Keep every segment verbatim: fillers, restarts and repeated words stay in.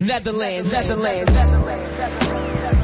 Netherlands, Netherlands, Netherlands, Netherlands.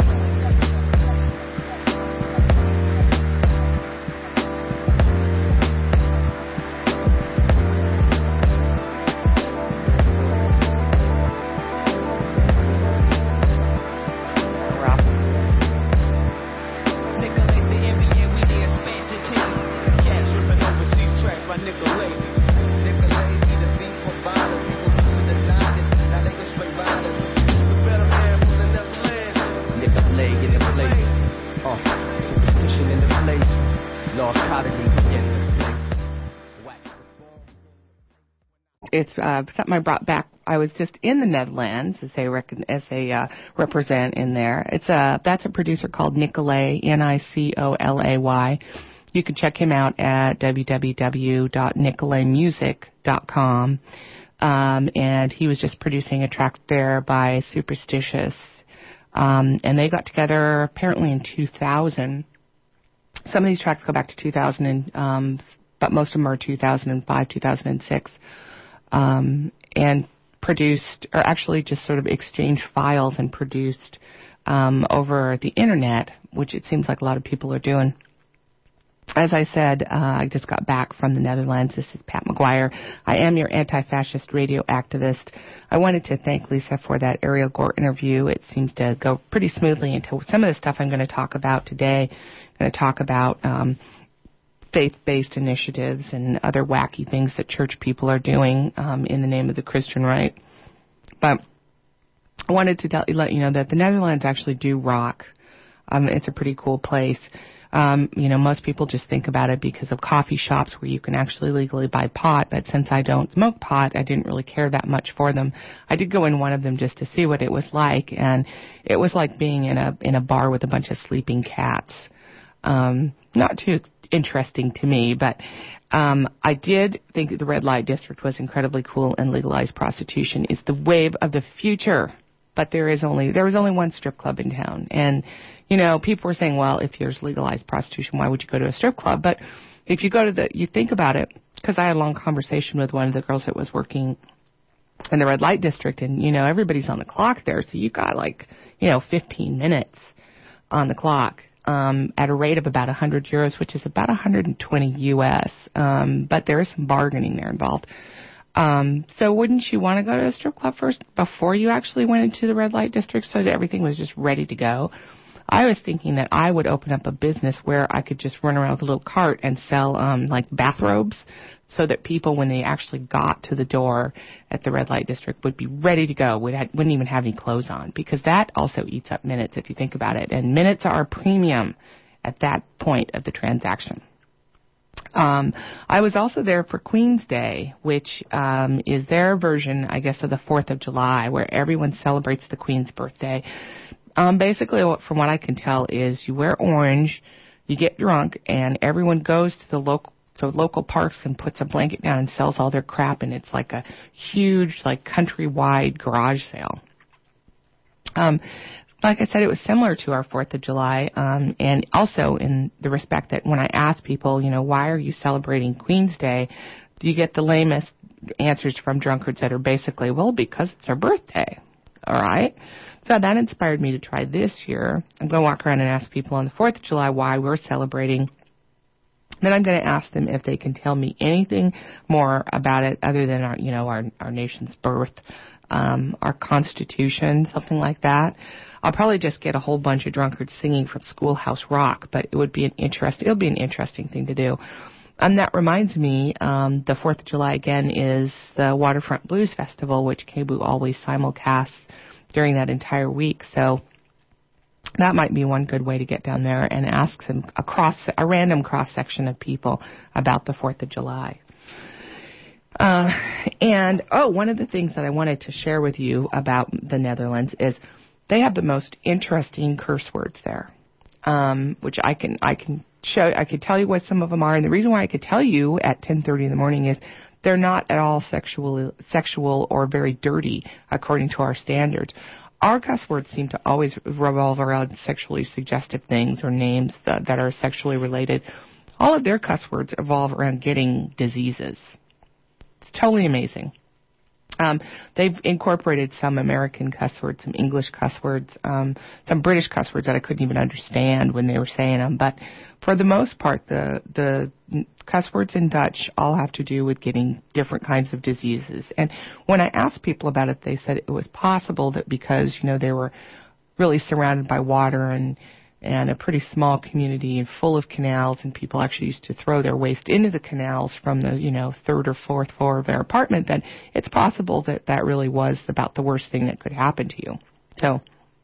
It's uh, something I brought back. I was just in the Netherlands, as they rec- as they uh, represent in there. It's a that's a producer called Nicolay, N I C O L A Y. You can check him out at w w w dot nicolay music dot com. Um, and he was just producing a track there by Superstitious, um, and they got together apparently in two thousand. Some of these tracks go back to two thousand, and, um, but most of them are two thousand five, two thousand six. Um, and produced, or actually just sort of exchanged files and produced um, over the internet, which it seems like a lot of people are doing. As I said, uh, I just got back from the Netherlands. This is Pat McGuire. I am your anti-fascist radio activist. I wanted to thank Lisa for that Ariel Gore interview. It seems to go pretty smoothly into some of the stuff I'm going to talk about today. I'm going to talk about um, faith-based initiatives and other wacky things that church people are doing um, in the name of the Christian right. But I wanted to tell, let you know that the Netherlands actually do rock. Um, it's a pretty cool place. Um, you know, most people just think about it because of coffee shops where you can actually legally buy pot, but since I don't smoke pot, I didn't really care that much for them. I did go in one of them just to see what it was like, and it was like being in a in a bar with a bunch of sleeping cats. Um, not too interesting to me, but um, I did think that the red light district was incredibly cool, and legalized prostitution is the wave of the future. But there is only there was only one strip club in town, and you know people were saying, well, if there's legalized prostitution, why would you go to a strip club? But if you go to the, you think about it, because I had a long conversation with one of the girls that was working in the red light district, and you know everybody's on the clock there, so you got like you know fifteen minutes on the clock. Um, at a rate of about one hundred euros, which is about one hundred twenty U S, um, but there is some bargaining there involved. Um, so wouldn't you want to go to a strip club first before you actually went into the red light district so that everything was just ready to go? I was thinking that I would open up a business where I could just run around with a little cart and sell um, like bathrobes, so that people, when they actually got to the door at the red light district, would be ready to go, would have, wouldn't even have any clothes on, because that also eats up minutes if you think about it. And minutes are a premium at that point of the transaction. Um, I was also there for Queen's Day, which um, is their version, I guess, of the fourth of July, where everyone celebrates the Queen's birthday. Um, basically, what, from what I can tell, is you wear orange, you get drunk, and everyone goes to the local So local parks and puts a blanket down and sells all their crap, and it's like a huge, like, countrywide garage sale. Um, like I said, it was similar to our fourth of July, um, and also in the respect that when I ask people, you know, why are you celebrating Queen's Day, you get the lamest answers from drunkards that are basically, well, because it's our birthday. All right? So that inspired me to try this year. I'm going to walk around and ask people on the fourth of July why we're celebrating. Then I'm going to ask them if they can tell me anything more about it other than our, you know, our, our nation's birth, um, our Constitution, something like that. I'll probably just get a whole bunch of drunkards singing from Schoolhouse Rock, but it would be an interesting, it'll be an interesting thing to do. And that reminds me, um, the fourth of July again is the Waterfront Blues Festival, which K B O O always simulcasts during that entire week. So that might be one good way to get down there and ask some a cross a random cross section of people about the fourth of July. Uh, and oh, one of the things that I wanted to share with you about the Netherlands is they have the most interesting curse words there, um, which I can I can show I could tell you what some of them are. And the reason why I could tell you at ten thirty in the morning is they're not at all sexual sexual or very dirty according to our standards. Our cuss words seem to always revolve around sexually suggestive things or names that, that are sexually related. All of their cuss words evolve around getting diseases. It's totally amazing. Um, they've incorporated some American cuss words, some English cuss words, um, some British cuss words that I couldn't even understand when they were saying them. But for the most part, the the cuss words in Dutch all have to do with getting different kinds of diseases. And when I asked people about it, they said it was possible that because, you know, they were really surrounded by water and and a pretty small community and full of canals, and people actually used to throw their waste into the canals from the, you know, third or fourth floor of their apartment, then it's possible that that really was about the worst thing that could happen to you. So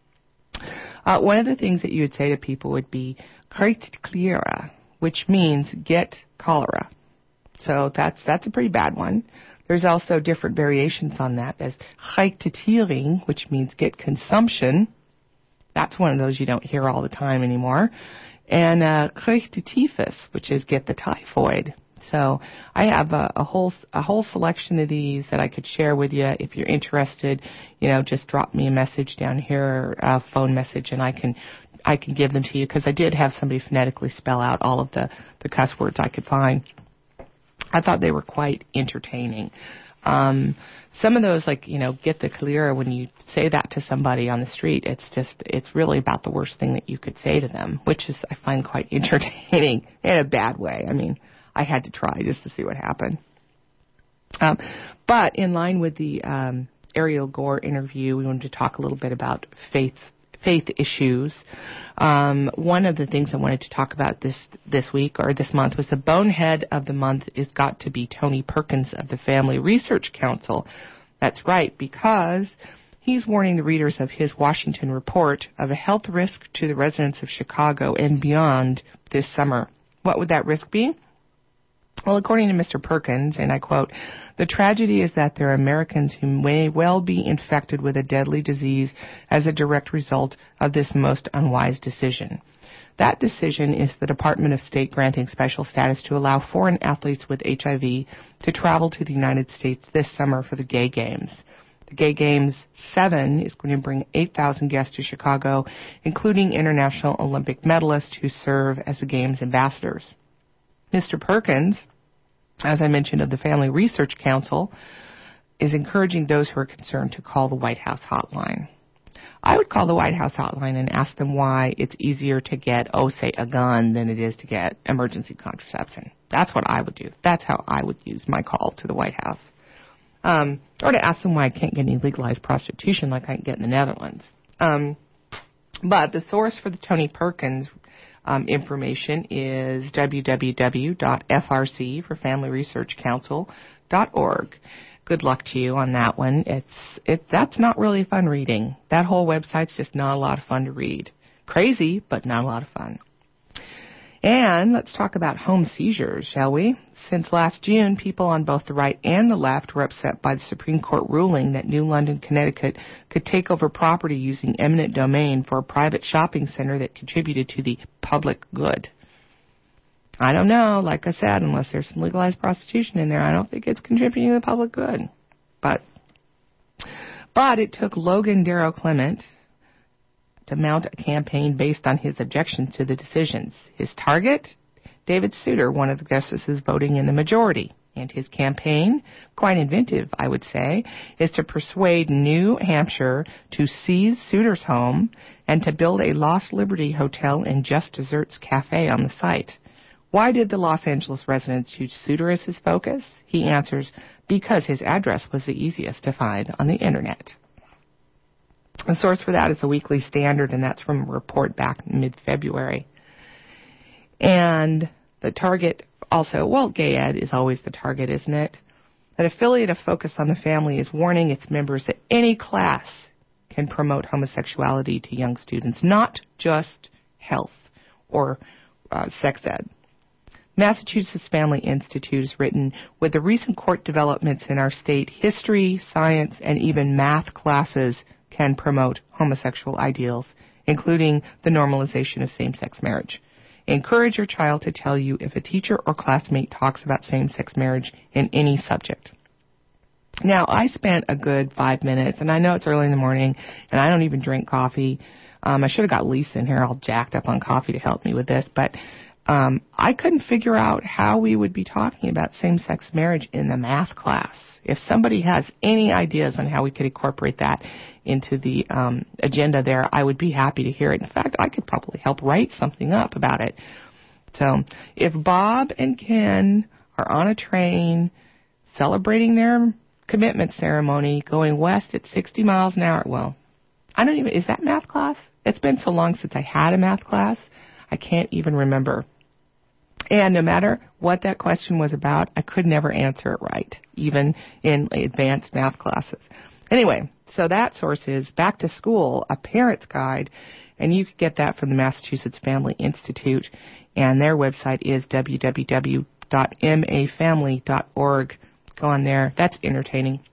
uh, one of the things that you would say to people would be krijgt cholera, which means get cholera. So that's that's a pretty bad one. There's also different variations on that as krijgt de tering, which means get consumption. That's one of those you don't hear all the time anymore. And uh, krijgt de typhus, which is get the typhoid. So I have a, a whole a whole selection of these that I could share with you. If you're interested, you know, just drop me a message down here, a phone message, and I can I can give them to you, because I did have somebody phonetically spell out all of the, the cuss words I could find. I thought they were quite entertaining. Um, some of those, like, you know, get the cholera, when you say that to somebody on the street, it's just, it's really about the worst thing that you could say to them, which is, I find quite entertaining in a bad way. I mean, I had to try just to see what happened. Um, but in line with the um, Ariel Gore interview, we wanted to talk a little bit about faith faith issues. Um, one of the things I wanted to talk about this this week or this month was the bonehead of the month is got to be Tony Perkins of the Family Research Council. That's right, because he's warning the readers of his Washington report of a health risk to the residents of Chicago and beyond this summer. What would that risk be? Well, according to Mister Perkins, and I quote, "The tragedy is that there are Americans who may well be infected with a deadly disease as a direct result of this most unwise decision. That decision is the Department of State granting special status to allow foreign athletes with H I V to travel to the United States this summer for the Gay Games. The Gay Games seven is going to bring eight thousand guests to Chicago, including international Olympic medalists who serve as the Games ambassadors." Mister Perkins, as I mentioned, of the Family Research Council, is encouraging those who are concerned to call the White House hotline. I would call the White House hotline and ask them why it's easier to get, oh, say, a gun than it is to get emergency contraception. That's what I would do. That's how I would use my call to the White House. Um, or to ask them why I can't get any legalized prostitution like I can get in the Netherlands. Um, but the source for the Tony Perkins Um, information is w w w dot f r c for family research council dot org. Good luck to you on that one. It's it that's not really fun reading. That whole website's just not a lot of fun to read. Crazy, but not a lot of fun. And let's talk about home seizures, shall we? Since last June, people on both the right and the left were upset by the Supreme Court ruling that New London, Connecticut could take over property using eminent domain for a private shopping center that contributed to the public good. I don't know. Like I said, unless there's some legalized prostitution in there, I don't think it's contributing to the public good. But, but it took Logan Darrow Clement to mount a campaign based on his objections to the decisions. His target? David Souter, one of the justices voting in the majority. And his campaign, quite inventive, I would say, is to persuade New Hampshire to seize Souter's home and to build a Lost Liberty Hotel and Just Desserts Cafe on the site. Why did the Los Angeles residents choose Souter as his focus? He answers, because his address was the easiest to find on the Internet. The source for that is the Weekly Standard, and that's from a report back in mid-February. And the target also, well, Gay Ed is always the target, isn't it? An affiliate of Focus on the Family is warning its members that any class can promote homosexuality to young students, not just health or uh, sex ed. Massachusetts Family Institute has written, with the recent court developments in our state, history, science, and even math classes can promote homosexual ideals, including the normalization of same-sex marriage. Encourage your child to tell you if a teacher or classmate talks about same-sex marriage in any subject. Now, I spent a good five minutes, and I know it's early in the morning, and I don't even drink coffee. Um, I should have got Lisa in here all jacked up on coffee to help me with this, but um, I couldn't figure out how we would be talking about same-sex marriage in the math class. If somebody has any ideas on how we could incorporate that into the um, agenda there, I would be happy to hear it. In fact, I could probably help write something up about it. So if Bob and Ken are on a train celebrating their commitment ceremony going west at sixty miles an hour, well, I don't even, is that math class? It's been so long since I had a math class, I can't even remember. And no matter what that question was about, I could never answer it right, even in advanced math classes. Anyway, so that source is Back to School, a Parent's Guide, and you can get that from the Massachusetts Family Institute, and their website is w w w dot m a family dot org. Go on there. That's entertaining.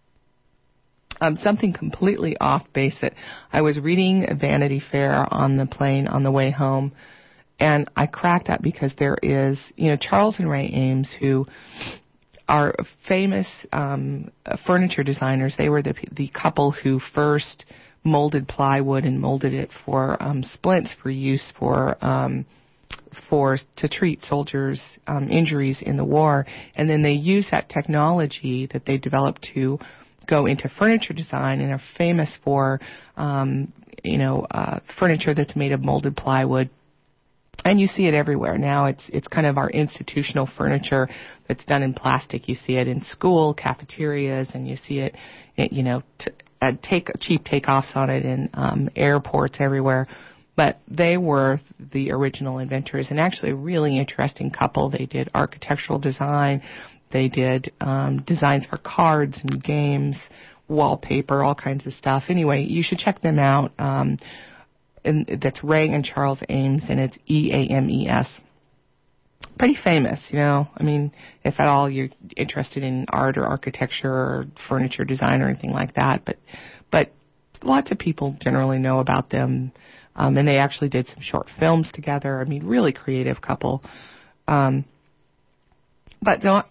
Um, something completely off base that I was reading Vanity Fair on the plane on the way home, and I cracked up because there is, you know, Charles and Ray Ames, who are famous um, furniture designers. They were the the couple who first molded plywood and molded it for um, splints for use for um, for to treat soldiers' um, injuries in the war, and then they used that technology that they developed to go into furniture design and are famous for, um, you know, uh, furniture that's made of molded plywood. And you see it everywhere now. It's it's kind of our institutional furniture that's done in plastic. You see it in school cafeterias, and you see it, it you know, t- uh, take cheap takeoffs on it in um, airports everywhere. But they were the original inventors, and actually a really interesting couple. They did architectural design. They did um, designs for cards and games, wallpaper, all kinds of stuff. Anyway, you should check them out. Um, and that's Ray and Charles Ames, and it's E A M E S. Pretty famous, you know. I mean, if at all you're interested in art or architecture or furniture design or anything like that. But, but lots of people generally know about them. Um, and they actually did some short films together. I mean, really creative couple. Um, but don't...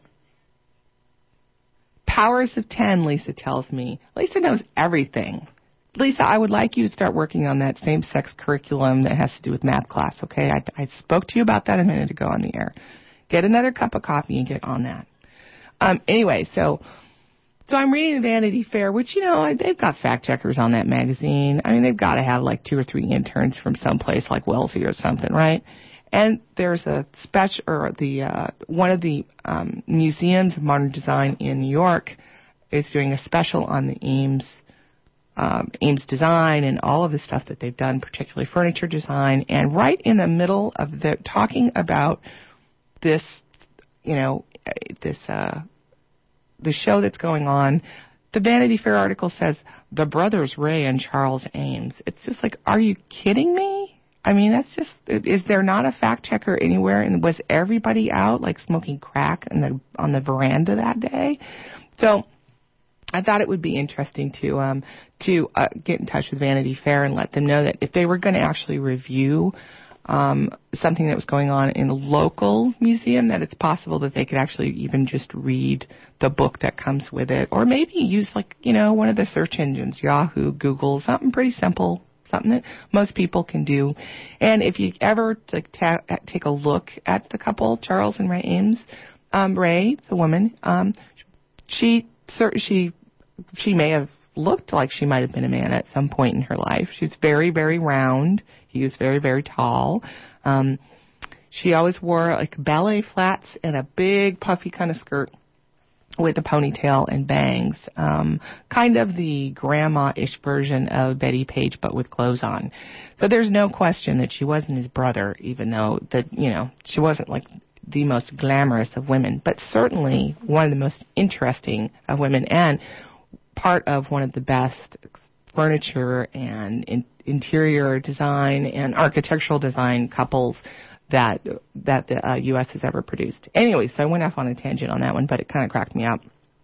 Powers of ten, Lisa tells me. Lisa knows everything. Lisa, I would like you to start working on that same-sex curriculum that has to do with math class, okay? I, I spoke to you about that a minute ago on the air. Get another cup of coffee and get on that. Um, anyway, so so I'm reading the Vanity Fair, which, you know, they've got fact-checkers on that magazine. I mean, they've got to have like two or three interns from someplace like Wellesley or something, right? And there's a special, or the uh, one of the um, museums of modern design in New York is doing a special on the Ames um, Ames design and all of the stuff that they've done, particularly furniture design. And right in the middle of the talking about this, you know, this uh, the show that's going on, the Vanity Fair article says the brothers Ray and Charles Ames. It's just like, are you kidding me? I mean, that's just, is there not a fact checker anywhere? And was everybody out like smoking crack in the, on the veranda that day? So I thought it would be interesting to um, to uh, get in touch with Vanity Fair and let them know that if they were going to actually review um, something that was going on in a local museum, that it's possible that they could actually even just read the book that comes with it, or maybe use like, you know, one of the search engines, Yahoo, Google, something pretty simple. Something that most people can do. And if you ever like ta- take a look at the couple, Charles and Ray Ames, um, Ray, the woman, um, she she she may have looked like she might have been a man at some point in her life. She's very, very round. He was very, very tall. Um, she always wore like ballet flats and a big puffy kind of skirt with a ponytail and bangs, um, kind of the grandma-ish version of Betty Page, but with clothes on. So there's no question that she wasn't his brother, even though that, you know, she wasn't like the most glamorous of women, but certainly one of the most interesting of women, and part of one of the best furniture and in- interior design and architectural design couples that that the uh, U S has ever produced. Anyway, so I went off on a tangent on that one, but it kind of cracked me up.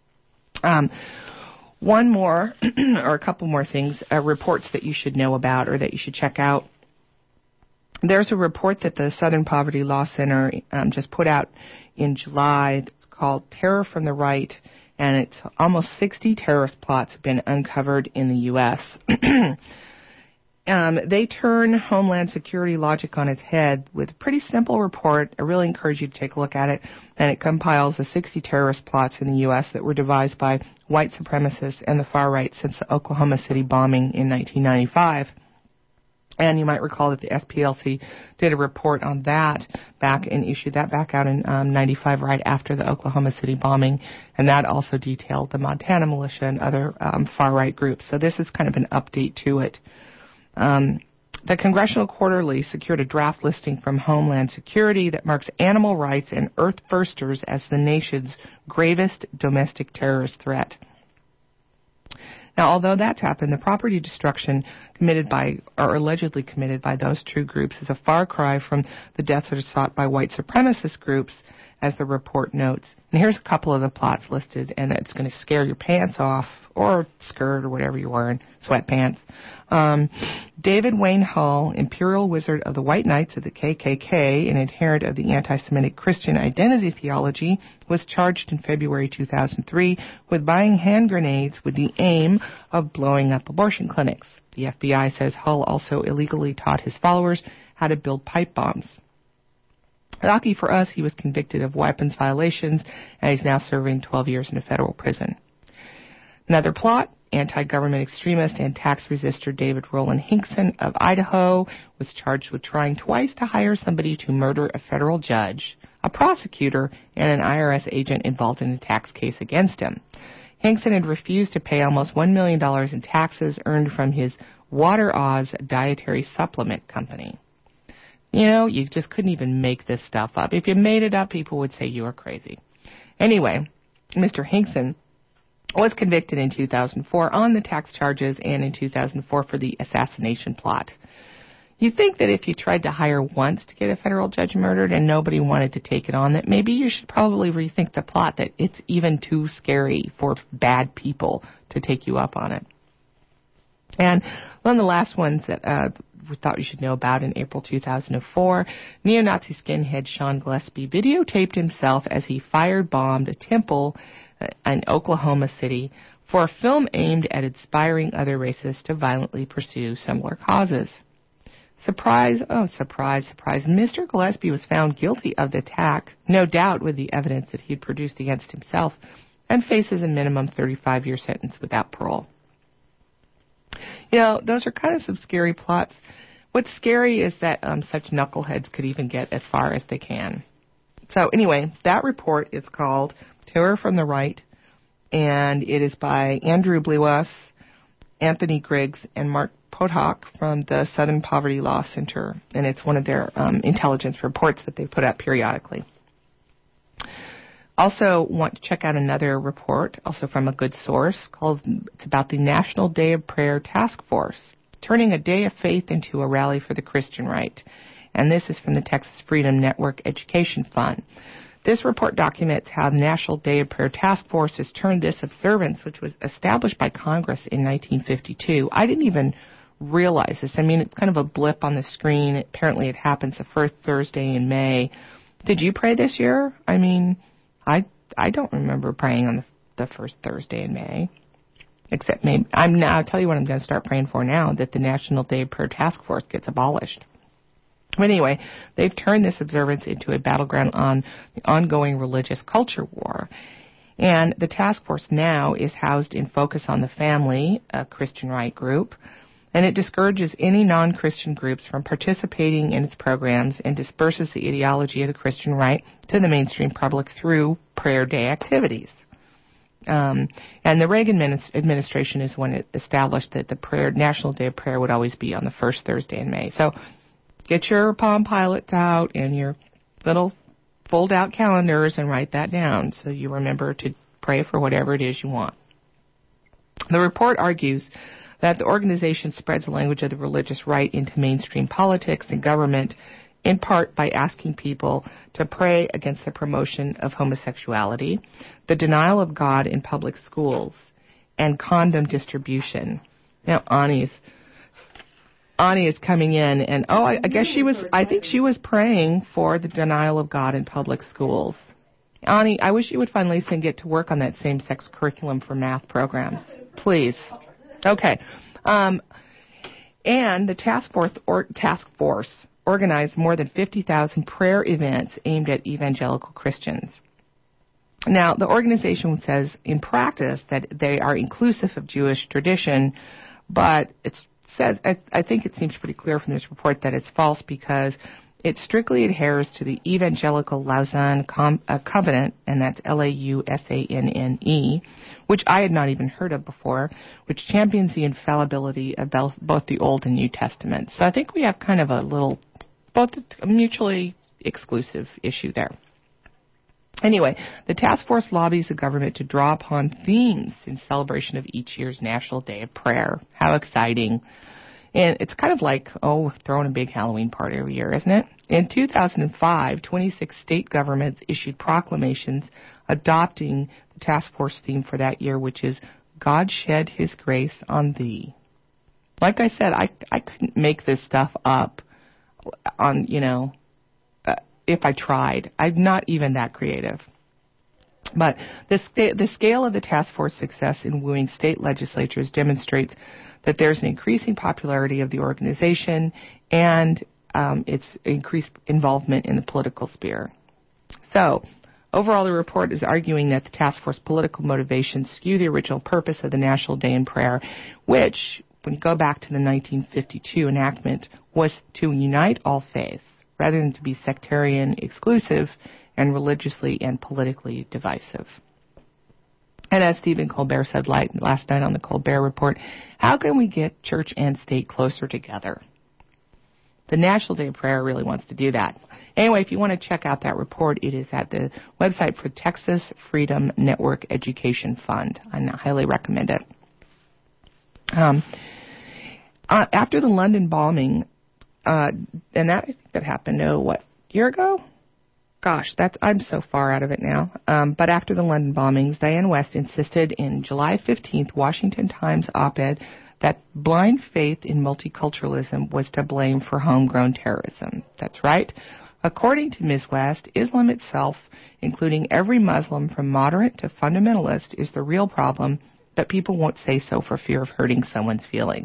Um, one more, or a couple more things, uh, reports that you should know about or that you should check out. There's a report that the Southern Poverty Law Center um, just put out in July. It's called Terror from the Right, and it's almost sixty terrorist plots have been uncovered in the U S Um, they turn Homeland Security logic on its head with a pretty simple report. I really encourage you to take a look at it. And it compiles the sixty terrorist plots in the U S that were devised by white supremacists and the far right since the Oklahoma City bombing in nineteen ninety-five. And you might recall that the S P L C did a report on that back and issued that back out in um, ninety-five, right after the Oklahoma City bombing. And that also detailed the Montana militia and other um, far-right groups. So this is kind of an update to it. Um, the Congressional Quarterly secured a draft listing from Homeland Security that marks animal rights and Earth Firsters as the nation's gravest domestic terrorist threat. Now, although that's happened, the property destruction committed by, or allegedly committed by those two groups is a far cry from the deaths that are sought by white supremacist groups, as the report notes. And here's a couple of the plots listed, and it's going to scare your pants off, or skirt, or whatever you're wearing, sweatpants. Um, David Wayne Hull, Imperial Wizard of the White Knights of the K K K and adherent of the anti-Semitic Christian identity theology, was charged in February two thousand three with buying hand grenades with the aim of blowing up abortion clinics. The F B I says Hull also illegally taught his followers how to build pipe bombs. Lucky for us, he was convicted of weapons violations, and he's now serving twelve years in a federal prison. Another plot, anti-government extremist and tax resistor David Roland Hinkson of Idaho was charged with trying twice to hire somebody to murder a federal judge, a prosecutor, and an I R S agent involved in a tax case against him. Hinkson had refused to pay almost one million dollars in taxes earned from his Water Oz dietary supplement company. You know, you just couldn't even make this stuff up. If you made it up, people would say you were crazy. Anyway, Mister Hinkson was convicted in two thousand four on the tax charges and in two thousand four for the assassination plot. You think that if you tried to hire once to get a federal judge murdered and nobody wanted to take it on, that maybe you should probably rethink the plot, that it's even too scary for bad people to take you up on it. And one of the last ones that uh, we thought you should know about in April two thousand four, neo-Nazi skinhead Sean Gillespie videotaped himself as he fire-bombed a temple in Oklahoma City for a film aimed at inspiring other races to violently pursue similar causes. Surprise, oh, surprise, surprise, Mister Gillespie was found guilty of the attack, no doubt with the evidence that he'd produced against himself, and faces a minimum thirty-five year sentence without parole. You know, those are kind of some scary plots. What's scary is that um, such knuckleheads could even get as far as they can. So anyway, that report is called Terror from the Right, and it is by Andrew Blewas, Anthony Griggs, and Mark Potok from the Southern Poverty Law Center, and it's one of their um, intelligence reports that they put out periodically. Also want to check out another report, also from a good source, called, it's about the National Day of Prayer Task Force, turning a day of faith into a rally for the Christian right. And this is from the Texas Freedom Network Education Fund. This report documents how the National Day of Prayer Task Force has turned this observance, which was established by Congress in nineteen fifty-two. I didn't even realize this. I mean, it's kind of a blip on the screen. Apparently it happens the first Thursday in May. Did you pray this year? I mean, I I don't remember praying on the, the first Thursday in May. Except maybe, I'm now, I'll tell you what I'm going to start praying for now, that the National Day of Prayer Task Force gets abolished. But anyway, they've turned this observance into a battleground on the ongoing religious culture war. And the task force now is housed in Focus on the Family, a Christian right group, and it discourages any non-Christian groups from participating in its programs and disperses the ideology of the Christian right to the mainstream public through prayer day activities. Um, and the Reagan administration is when it established that the prayer, National Day of Prayer would always be on the first Thursday in May. So get your Palm Pilots out and your little fold-out calendars and write that down so you remember to pray for whatever it is you want. The report argues that the organization spreads the language of the religious right into mainstream politics and government, in part by asking people to pray against the promotion of homosexuality, the denial of God in public schools, and condom distribution. Now, Ani's Ani is coming in, and oh, I, I guess she was, I think she was praying for the denial of God in public schools. Ani, I wish you would find Lisa and get to work on that same-sex curriculum for math programs. Please. Okay. Um, And the task force, or, task force organized more than fifty thousand prayer events aimed at evangelical Christians. Now, the organization says in practice that they are inclusive of Jewish tradition, but it says, I, I think it seems pretty clear from this report that it's false because it strictly adheres to the Evangelical Lausanne Com- uh, Covenant, and that's L A U S A N N E, which I had not even heard of before, which champions the infallibility of both the Old and New Testaments. So I think we have kind of a little, both a mutually exclusive issue there. Anyway, the task force lobbies the government to draw upon themes in celebration of each year's National Day of Prayer. How exciting. And it's kind of like, oh, throwing a big Halloween party every year, isn't it? In two thousand five, twenty-six state governments issued proclamations adopting the task force theme for that year, which is God Shed His Grace on Thee. Like I said, I, I couldn't make this stuff up on, you know, uh, if I tried. I'm not even that creative. But the, sca- the scale of the task force success in wooing state legislatures demonstrates that there's an increasing popularity of the organization and um, its increased involvement in the political sphere. So, overall, the report is arguing that the task force political motivations skew the original purpose of the National Day in Prayer, which, when you go back to the nineteen fifty-two enactment, was to unite all faiths rather than to be sectarian, exclusive, and religiously and politically divisive. And as Stephen Colbert said last night on the Colbert Report, how can we get church and state closer together? The National Day of Prayer really wants to do that. Anyway, if you want to check out that report, it is at the website for Texas Freedom Network Education Fund. I highly recommend it. Um, uh, after the London bombing, uh, and that I think that happened, oh, what, a year ago? Gosh, that's I'm so far out of it now. Um, but after the London bombings, Diane West insisted in July fifteenth Washington Times op-ed that blind faith in multiculturalism was to blame for homegrown terrorism. That's right. According to Miz West, Islam itself, including every Muslim from moderate to fundamentalist, is the real problem, but people won't say so for fear of hurting someone's feelings.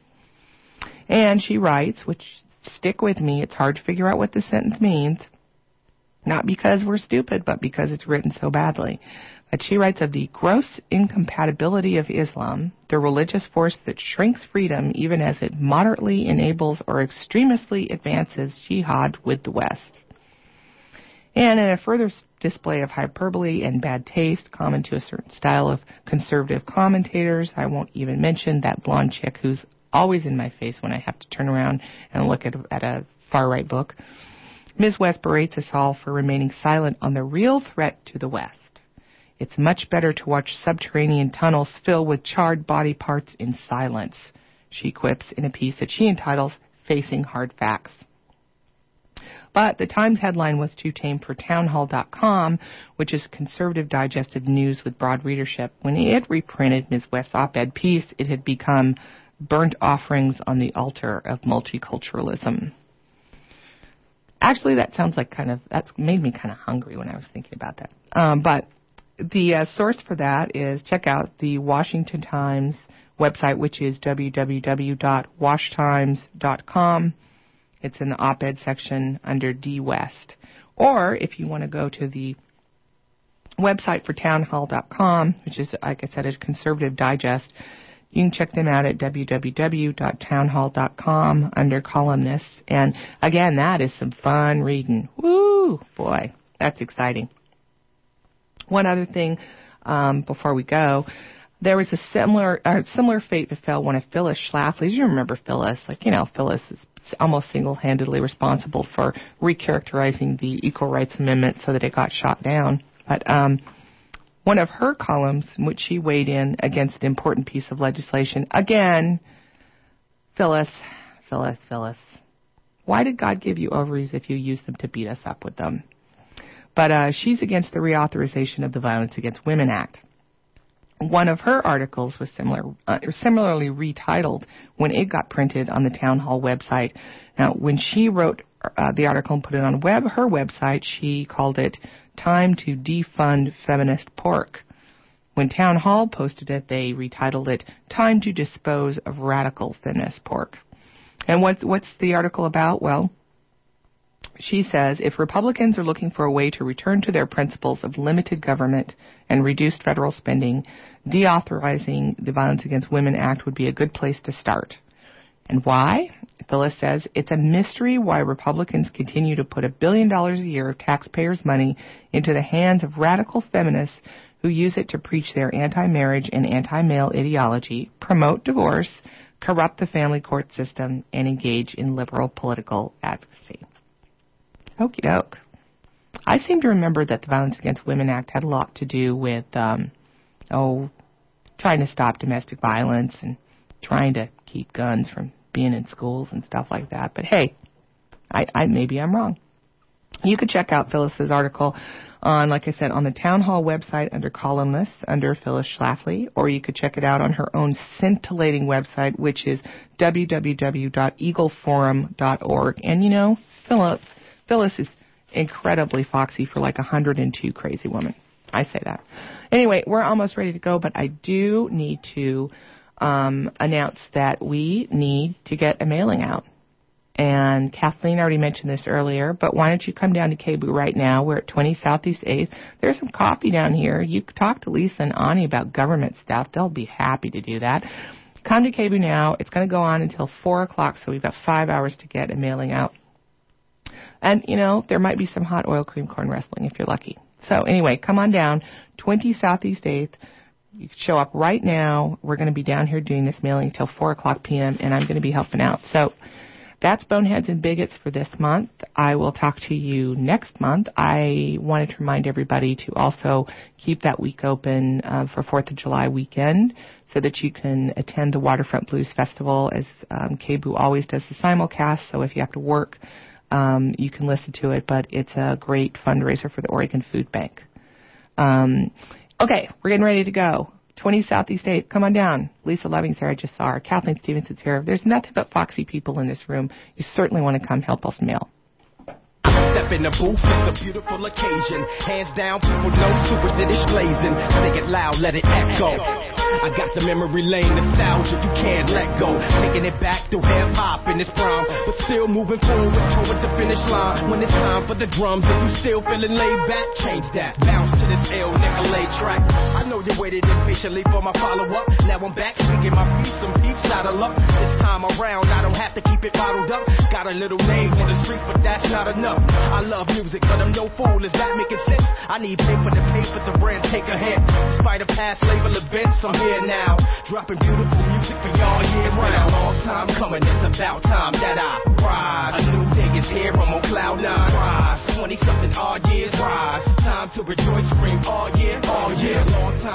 And she writes, which, stick with me, it's hard to figure out what this sentence means, not because we're stupid, but because it's written so badly. But she writes of the gross incompatibility of Islam, the religious force that shrinks freedom even as it moderately enables or extremistly advances jihad with the West. And in a further display of hyperbole and bad taste common to a certain style of conservative commentators, I won't even mention that blonde chick who's always in my face when I have to turn around and look at, at a far-right book. Miz West berates us all for remaining silent on the real threat to the West. It's much better to watch subterranean tunnels fill with charred body parts in silence, she quips in a piece that she entitles Facing Hard Facts. But the Times headline was too tame for townhall dot com, which is conservative digestive news with broad readership. When it reprinted Miz West's op-ed piece, it had become burnt offerings on the altar of multiculturalism. Actually, that sounds like kind of, that's made me kind of hungry when I was thinking about that. Um, but the uh, source for that is, check out the Washington Times website, which is w w w dot wash times dot com. It's in the op-ed section under D West. Or if you want to go to the website for townhall dot com, which is, like I said, a conservative digest, you can check them out at w w w dot townhall dot com under columnists. And again, that is some fun reading. Woo! Boy, that's exciting. One other thing um, before we go, there was a similar uh, similar fate befell one of Phyllis Schlafly's. You remember Phyllis. Like, you know, Phyllis is almost single-handedly responsible for recharacterizing the Equal Rights Amendment so that it got shot down. But um, one of her columns in which she weighed in against an important piece of legislation, again, Phyllis, Phyllis, Phyllis, why did God give you ovaries if you use them to beat us up with them? But uh, she's against the reauthorization of the Violence Against Women Act. One of her articles was similar, uh, similarly retitled when it got printed on the Town Hall website. Now, when she wrote uh, the article and put it on web, her website, she called it Time to Defund Feminist Pork. When Town Hall posted it, they retitled it Time to Dispose of Radical Feminist Pork. And what's, what's the article about? Well, she says, if Republicans are looking for a way to return to their principles of limited government and reduced federal spending, deauthorizing the Violence Against Women Act would be a good place to start. And why? Phyllis says, it's a mystery why Republicans continue to put a billion dollars a year of taxpayers' money into the hands of radical feminists who use it to preach their anti-marriage and anti-male ideology, promote divorce, corrupt the family court system, and engage in liberal political advocacy. Okie doke. I seem to remember that the Violence Against Women Act had a lot to do with, um, oh, trying to stop domestic violence and trying to keep guns from being in schools and stuff like that. But hey, I, I maybe I'm wrong. You could check out Phyllis's article on, like I said, on the Town Hall website under columnists under Phyllis Schlafly, or you could check it out on her own scintillating website, which is w w w dot eagle forum dot org. And you know, Phyllis, Phyllis is incredibly foxy for like one hundred two crazy women. I say that. Anyway, we're almost ready to go, but I do need to um, announce that we need to get a mailing out. And Kathleen already mentioned this earlier, but why don't you come down to K B O O right now? We're at twenty Southeast eighth. There's some coffee down here. You can talk to Lisa and Ani about government stuff. They'll be happy to do that. Come to K B O O now. It's going to go on until four o'clock, so we've got five hours to get a mailing out. And, you know, there might be some hot oil cream corn wrestling if you're lucky. So anyway, come on down, twenty Southeast eighth. You can show up right now. We're going to be down here doing this mailing until four o'clock p.m., and I'm going to be helping out. So that's Boneheads and Bigots for this month. I will talk to you next month. I wanted to remind everybody to also keep that week open uh, for fourth of July weekend so that you can attend the Waterfront Blues Festival, as um, K B O O always does the simulcast. So if you have to work, um, you can listen to it. But it's a great fundraiser for the Oregon Food Bank. Um, okay, we're getting ready to go. twenty Southeast eighth, come on down. Lisa Loving's here, I just saw her. Kathleen Stevenson's here. There's nothing but foxy people in this room. You certainly want to come help us mail. Step in the booth, it's a beautiful occasion. Hands down, people know super did it blazing. Sing it loud, let it echo. I got the memory lane nostalgia you can't let go. Taking it back to hip hop in its prime, but still moving forward toward the finish line. When it's time for the drums, if you still feeling laid back, change that. Bounce to this ill Nicolay track. I know you waited impatiently for my follow up. Now I'm back, speaking my piece, some peeps out of luck. This time around, I don't have to keep it bottled up. Got a little name on the streets, but that's not enough. I love music, but I'm no fool. Is that making sense? I need paper to pay for the brand. Take a hint. Despite of past label events, I'm here now, dropping beautiful music for y'all year round. It's been a long time coming. It's about time that I rise. A new day is here. I'm on cloud nine. Rise. Twenty something odd years. Rise. Time to rejoice, scream all year, all year. Long time.